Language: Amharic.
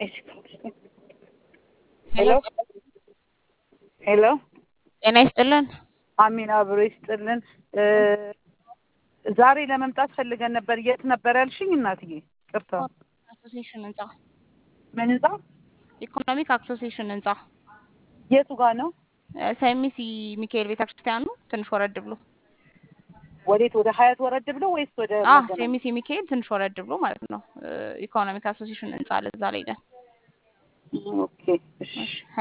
እሺ ሄሎ ሄሎ ጤና ይስጥልን። አሚን አብሮ ይስጥልን። ዛሬ ለመምጣት ፈልገን ነበር። የት ነበር ያልሽኝ እናትዬ? ቅርታ አሶሲዬሽን ህንጻ፣ ምን ህንጻ? ኢኮኖሚክ አሶሲዬሽን ህንጻ የቱ ጋር ነው? ሰሚሲ ሚካኤል ቤተክርስቲያኑ ትንሽ ወረድ ብሎ። ወዴት? ወደ ሀያት ወረድ ብሎ ወይስ ወደ መገናኛ? ሰሚሲ ሚካኤል ትንሽ ወረድ ብሎ ማለት ነው። ኢኮኖሚክ አሶሲዬሽን ህንጻ ለዛ ላይ ነን። ኦኬ እሺ።